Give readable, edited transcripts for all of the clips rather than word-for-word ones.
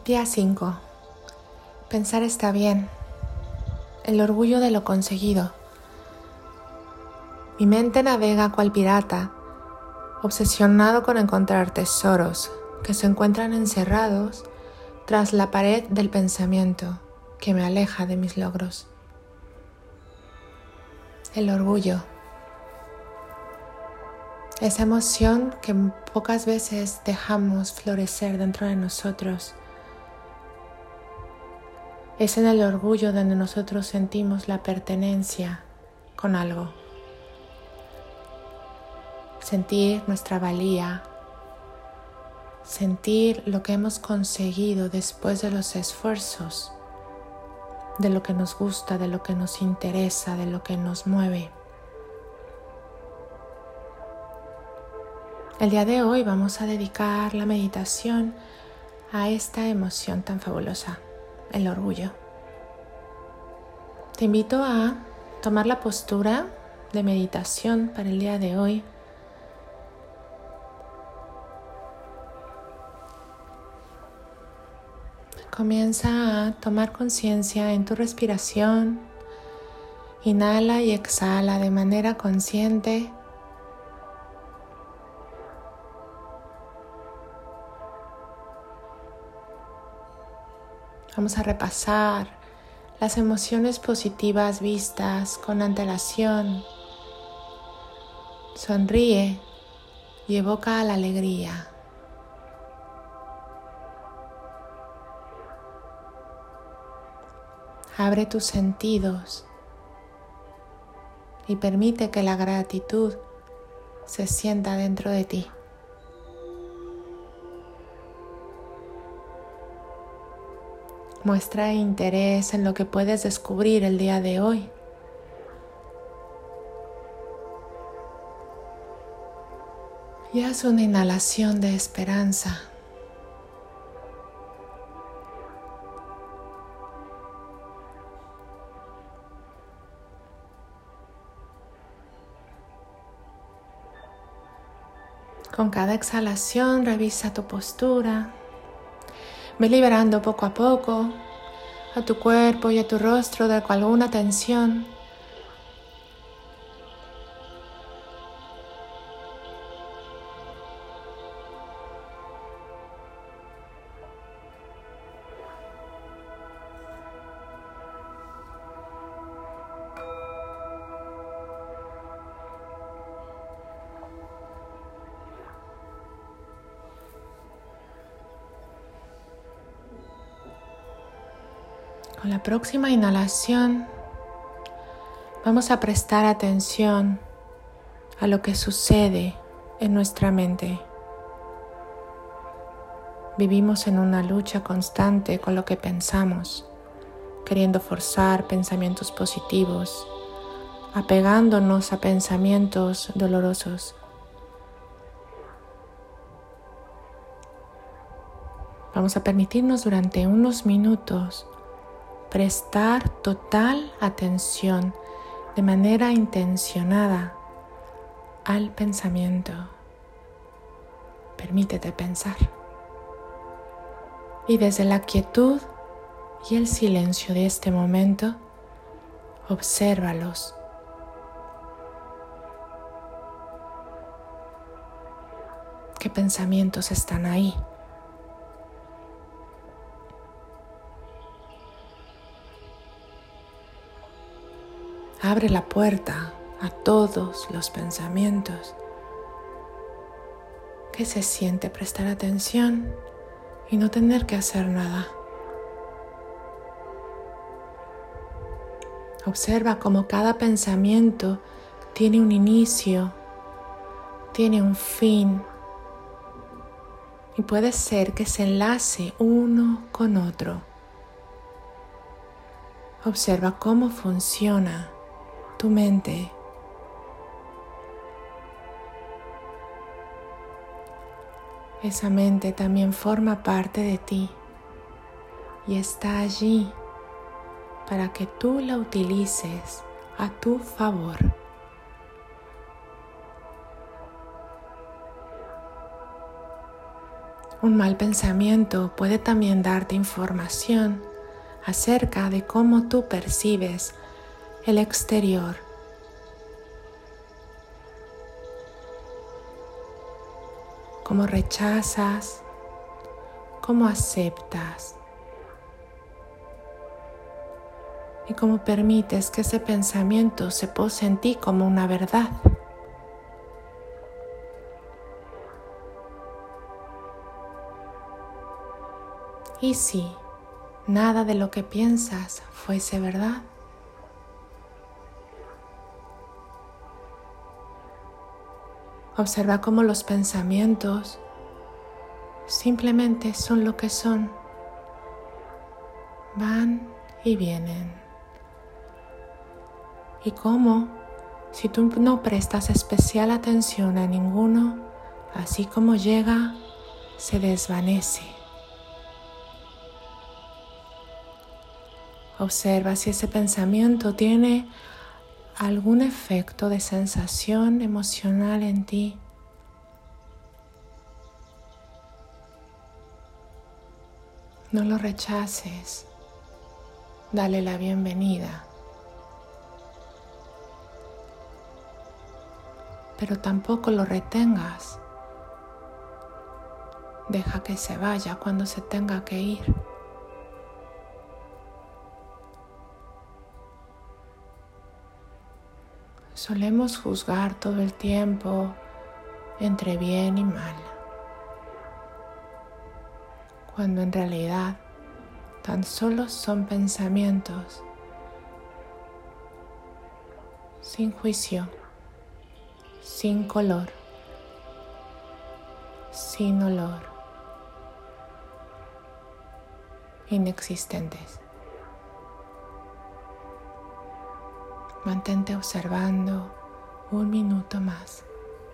Día 5. Pensar está bien. El orgullo de lo conseguido. Mi mente navega cual pirata, obsesionado con encontrar tesoros que se encuentran encerrados tras la pared del pensamiento que me aleja de mis logros. El orgullo. Esa emoción que pocas veces dejamos florecer dentro de nosotros. Es en el orgullo donde nosotros sentimos la pertenencia con algo. Sentir nuestra valía, sentir lo que hemos conseguido después de los esfuerzos, de lo que nos gusta, de lo que nos interesa, de lo que nos mueve. El día de hoy vamos a dedicar la meditación a esta emoción tan fabulosa, el orgullo. Te invito a tomar la postura de meditación para el día de hoy. Comienza a tomar conciencia en tu respiración. Inhala y exhala de manera consciente. Vamos a repasar las emociones positivas vistas con antelación. Sonríe y evoca la alegría. Abre tus sentidos y permite que la gratitud se sienta dentro de ti. Muestra interés en lo que puedes descubrir el día de hoy. Y haz una inhalación de esperanza. Con cada exhalación revisa tu postura. Ve liberando poco a poco a tu cuerpo y a tu rostro de alguna tensión. Con la próxima inhalación vamos a prestar atención a lo que sucede en nuestra mente. Vivimos en una lucha constante con lo que pensamos, queriendo forzar pensamientos positivos, apegándonos a pensamientos dolorosos. Vamos a permitirnos durante unos minutos prestar total atención de manera intencionada al pensamiento. Permítete pensar. Y desde la quietud y el silencio de este momento, obsérvalos. ¿Qué pensamientos están ahí? Abre la puerta a todos los pensamientos. ¿Qué se siente prestar atención y no tener que hacer nada? Observa cómo cada pensamiento tiene un inicio, tiene un fin y puede ser que se enlace uno con otro. Observa cómo funciona tu mente. Esa mente también forma parte de ti y está allí para que tú la utilices a tu favor. Un mal pensamiento puede también darte información acerca de cómo tú percibes el exterior. Cómo rechazas, cómo aceptas y cómo permites que ese pensamiento se pose en ti como una verdad. ¿Y si nada de lo que piensas fuese verdad? Observa cómo los pensamientos simplemente son lo que son, van y vienen. Y cómo, si tú no prestas especial atención a ninguno, así como llega, se desvanece. Observa si ese pensamiento tiene algún efecto de sensación emocional en ti. No lo rechaces, dale la bienvenida. Pero tampoco lo retengas. Deja que se vaya cuando se tenga que ir. Solemos juzgar todo el tiempo entre bien y mal, cuando en realidad tan solo son pensamientos, sin juicio, sin color, sin olor, inexistentes. Mantente observando un minuto más.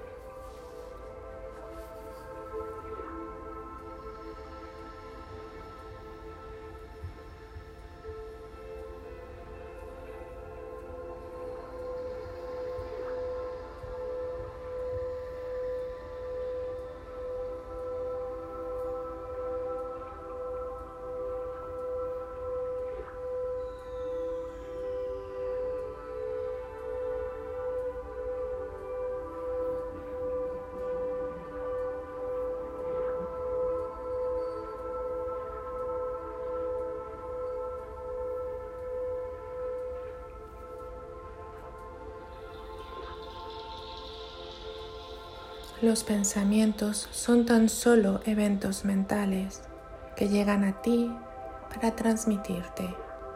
Los pensamientos son tan solo eventos mentales que llegan a ti para transmitirte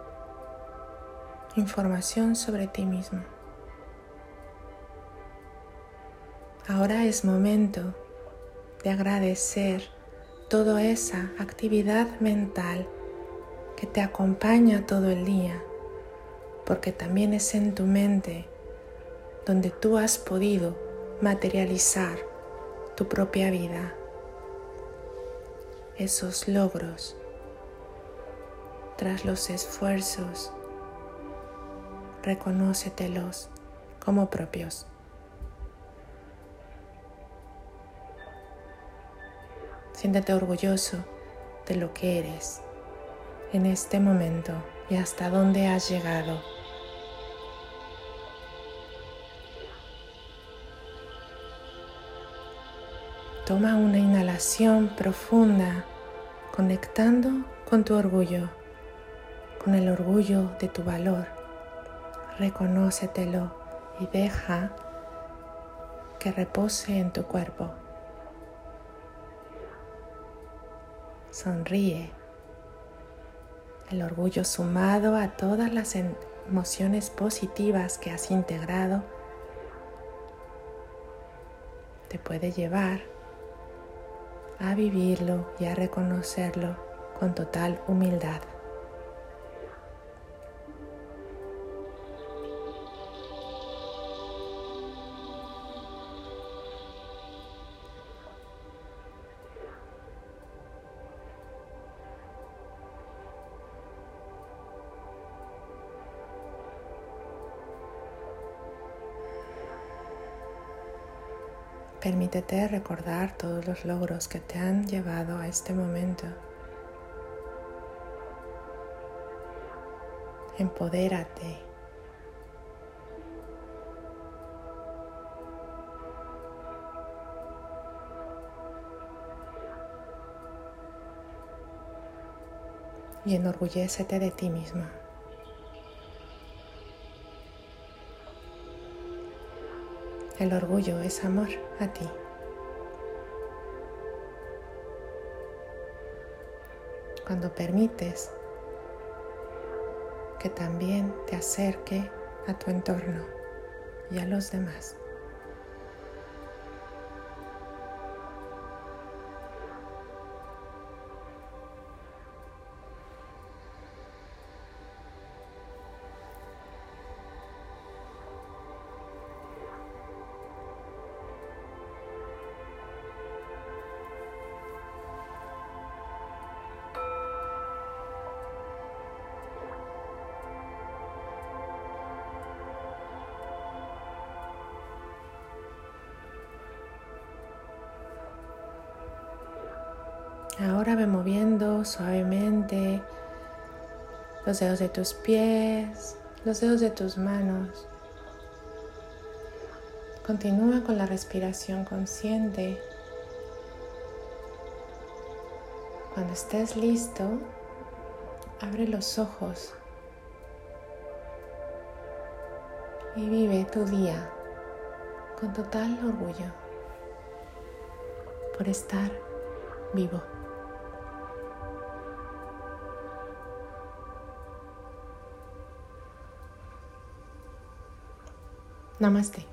información sobre ti mismo. Ahora es momento de agradecer toda esa actividad mental que te acompaña todo el día, porque también es en tu mente donde tú has podido materializar tu propia vida, esos logros tras los esfuerzos, reconócetelos como propios. Siéntete orgulloso de lo que eres en este momento y hasta dónde has llegado. Toma una inhalación profunda, conectando con tu orgullo, con el orgullo de tu valor. Reconócetelo y deja que repose en tu cuerpo. Sonríe. El orgullo sumado a todas las emociones positivas que has integrado te puede llevar a vivirlo y a reconocerlo con total humildad. Permítete recordar todos los logros que te han llevado a este momento. Empodérate. Y enorgullécete de ti misma. El orgullo es amor a ti. Cuando permites que también te acerque a tu entorno y a los demás. Ahora ve moviendo suavemente los dedos de tus pies, los dedos de tus manos. Continúa con la respiración consciente. Cuando estés listo, abre los ojos y vive tu día con total orgullo por estar vivo. Namaste.